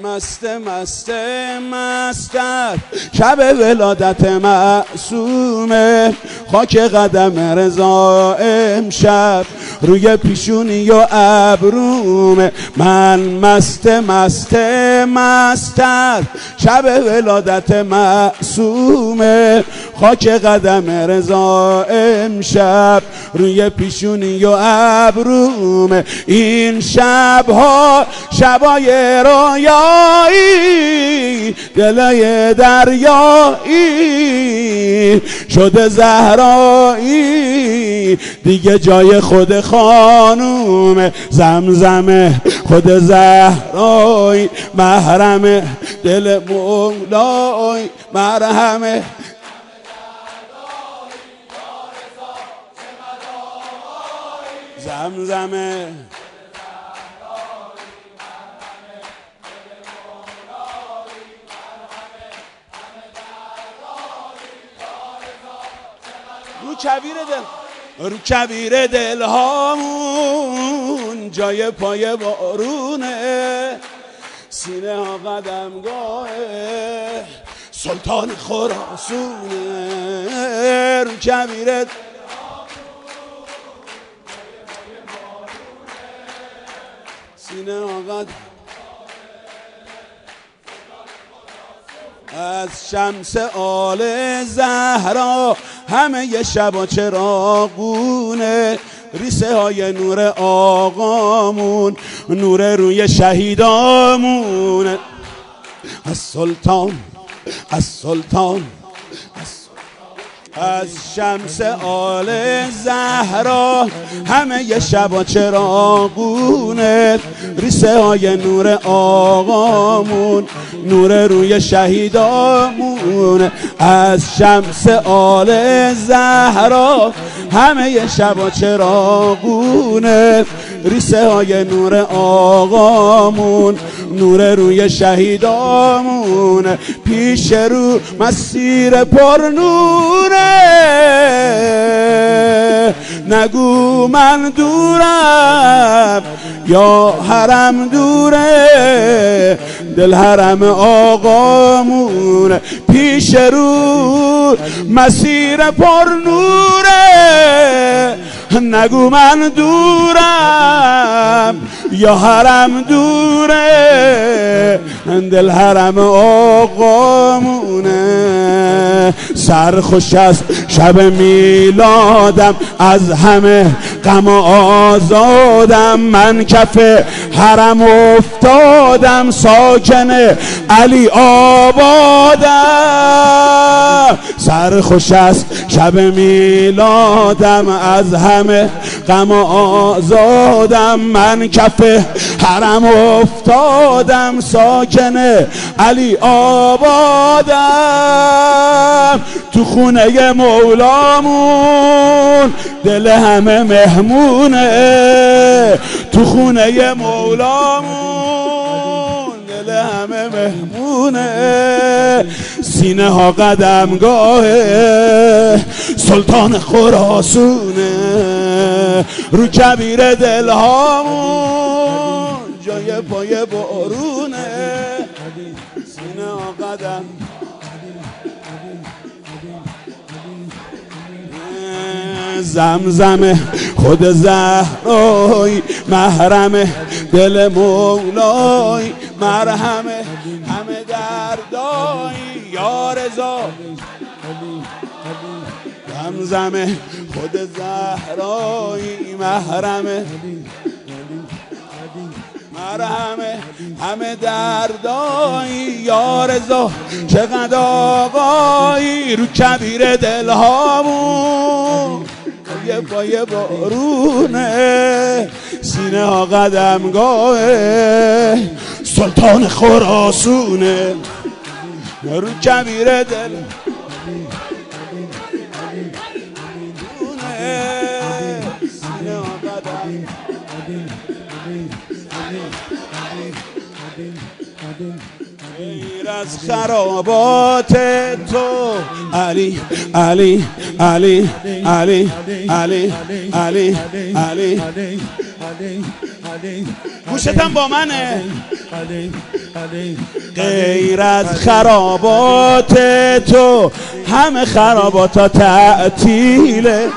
مستر شب ولادت معصومه، خاک قدم رضا امشب روی پیشونی و ابرومه. من مستر شب ولادت معصومه، خاک قدم رضا امشب روی پیشونی و ابرومه. این شبها شبای رویایی، دلای دریایی شده زهرایی، دیگه جای خود خانوم زمزمه خود زهرایی، محرم دل مولای مرهمه. زمزمه رو کبیر دل هامون جای پای بارونه، سینه ها قدمگاه سلطان خراسونه. رو کبیر سینه ها قدم از شمس آل زهرا همه ی شبا چراغونه، ریسه های نور آقامون نور روی شهیدامونه. از سلطان از شمس آل زهرا همه ی شبا چراغونه، ریسه های نور آقامون نور روی شهیدامون. از شمس آل زهرا همه ی شبا چراغونه، ریسه های نور آقامون نور روی شهیدامون. پیش رو مسیر پر نوره، نگو من دورم یا حرم دوره، دل حرم آقامون. پیش رو مسیر پر نوره، نگو من دورم یا حرم دوره، دل حرم آقامونه. سرخوش از شب میلادم، از همه غم آزادم، من کف حرم افتادم، ساکن علی آبادم. سرخوش از شب میلادم، از همه غم آزادم، من کف حرم افتادم، ساکن علی آبادم. تو خونه مولامون دل همه مهمونه، تو خونه مولامون دل همه مهمونه. سینه ها قدمگاه سلطان خراسونه، رو کبیر دل هامون جای پای بارونه. سینه ها قدم زمزمه خود زهرای، محرم دل مولای مرهمه همه دردای یا رضا. زمزمه خود زهرای، محرمه مرهمه همه دردای یا رضا. چقدر آقایی رو کبیر دل هامون یه پای بارونه، سینه ها قدمگاه سلطان خراسونه، رو کبیر دل سینه ها قدم. غیر از خرابات تو علی علی علی علی علی علی علی گوشتم با منه. غیر از خرابات تو همه خراباتا تعطیله.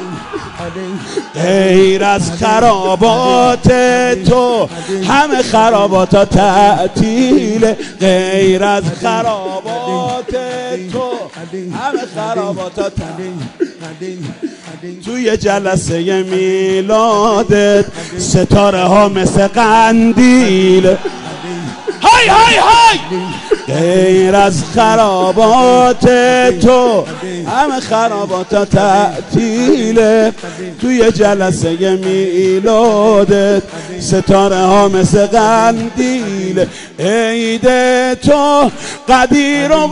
غیر از خرابات تو همه خراباتا تعطیله. غیر از خرابات تو همه خراباتا تعطیله. توی جلسه میلادت ستاره ها مثل قندیل. های های های. غیر از خرابات تو همه خرابات تعطیله. توی جلسه میلادت ستاره ها مثل قندیل. عید تو قدیر و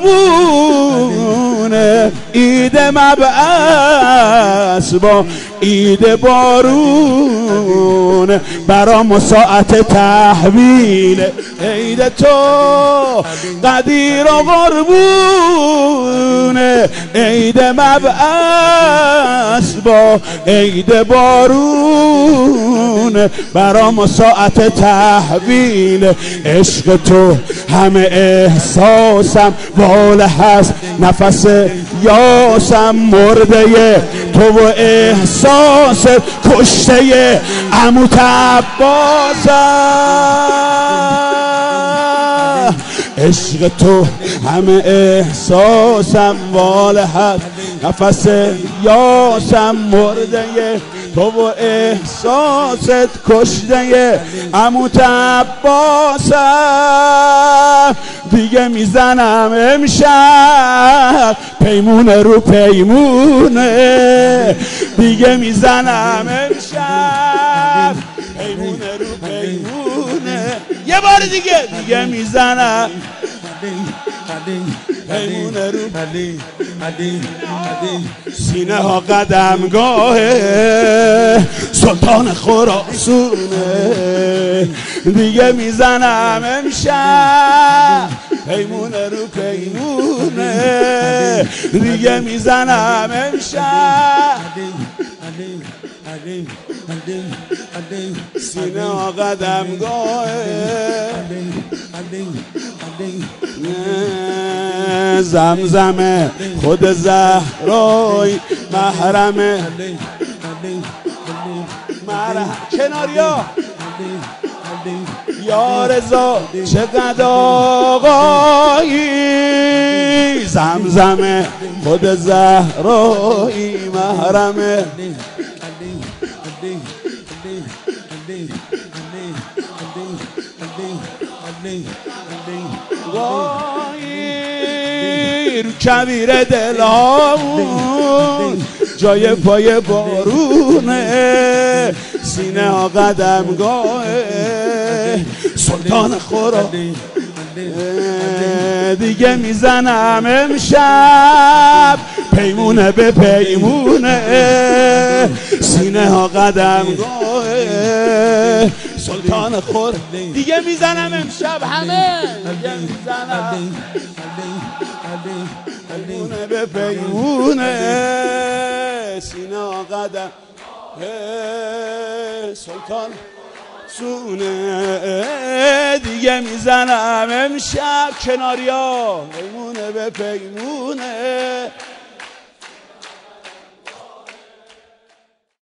قربونه، عید مبعث با عید بارون، برام ساعت تحویل. عید تو قدیر و قربونه، عید مبعث با عید بارون، برام ساعت تحویل. عشق تو همه احساسم، واله هست نفس یاسم، مرده تو و احساس کشته عمو عباسم. عشق تو همه احساسم، واله هست نفس یاسم، مرده تو و احساست کشته عمو عباسم. دیگه میزنم امشب پیمونه رو پیمونه، دیگه میزنم امشب پیمونه رو پیمونه. یه بار دیگه میزنم پیمونه رو. سینه ها قدمگاه سلطان خراسونه، دیگه میزنم امشب پیمونه رو پیمونه، دیگه میزنم امشب. سینه ها قدمگاه زمزمه خود زهرای محرمه. کناریا یا رضا چقدر آقایی، زمزمه خود زهرای محرمه. وای رو کبیر دلامون جای پای بارونه، سینه ها قدمگاه سلطان خورا. دیگه میزنم امشب پیمونه به پیمونه، سینه ها قدمگاه سلطان خور. دیگه میزنم امشب همه، دیگه میزنم پیمونه به پیمونه، سینه ها قدم سلطان سونه. دیگه میزنم امشب کناریا پیمونه به پیمونه،